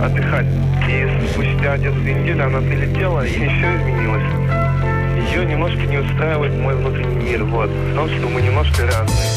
отдыхать. И спустя где-то 2 недели она прилетела, и все изменилось. Ее немножко не устраивает мой внутренний мир, вот. В том, что мы немножко разные.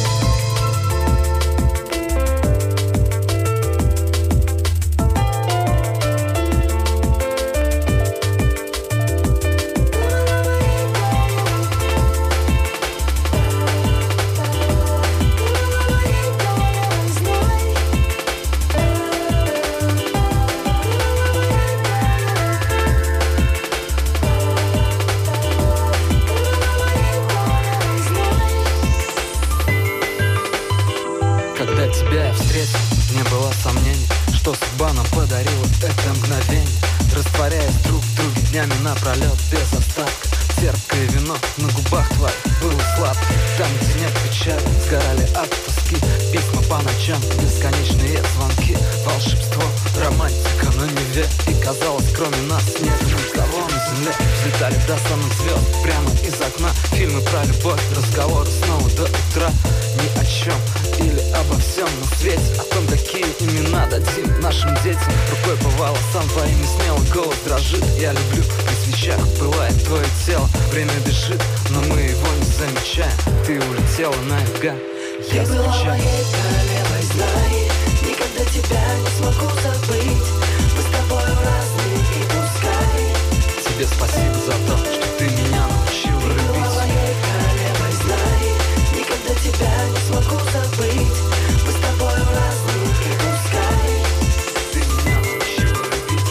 Когда тебя я встретил, не было сомнений, что судьба нам подарила это мгновение. Растворяясь друг в друге днями напролет без остатка. Терпкое вино на губах твоих было сладко. Там, где нет печали, сгорали от тоски. Письма по ночам, бесконечные звонки. Волшебство, романтика на Неве. И казалось, кроме нас нет никого на земле. Взлетали до самых звезд, прямо из окна. Фильмы про любовь, разговоры снова до утра. Ни о чем или обо всем на свете. О том, какие имена дадим нашим детям. Рукой по волосам твоими смело голос дрожит. Я люблю, при свечах пылает твое тело. Время бежит, но мы его не замечаем. Ты улетела на юга, я Ты была скучаю. моей королевой, знай, никогда тебя не смогу забыть. Мы с тобой разные, и пускай. Тебе спасибо за то, что ты меня научила Ты была любить. моей королевой, знай, никогда тебя не смогу забыть. Мы с тобой разные, и пускай. Ты меня научила любить.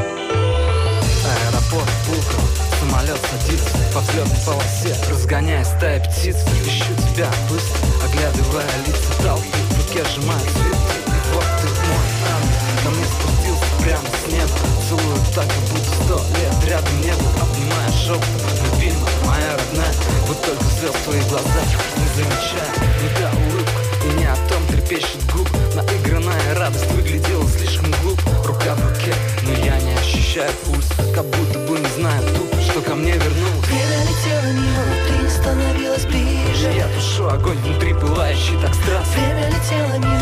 Аэропорт Пулково, самолет садится по взлетной полосе, разгоняя стаи птиц. Ищу тебя быстро, оглядывая лица толпы. В руке сжимаю цветы, и вот ты мой ангел. Ко мне спустился прямо с неба. Целую так, как будто 100 лет рядом не был. Обнимая шепотом, любимая, моя родная. Вот только звезд в твоих глазах не замечая ни та улыбка, и не о том трепещет губ. Наигранная радость выглядела слишком глупо. Рука в руке, но я не ощущаю пульс. Как будто бы не знаю тупо, что ко мне вернулось. Время летело мимо, но ты становилась ближе. Я тушу огонь внутри, пылающий так страстно. Время летело мимо,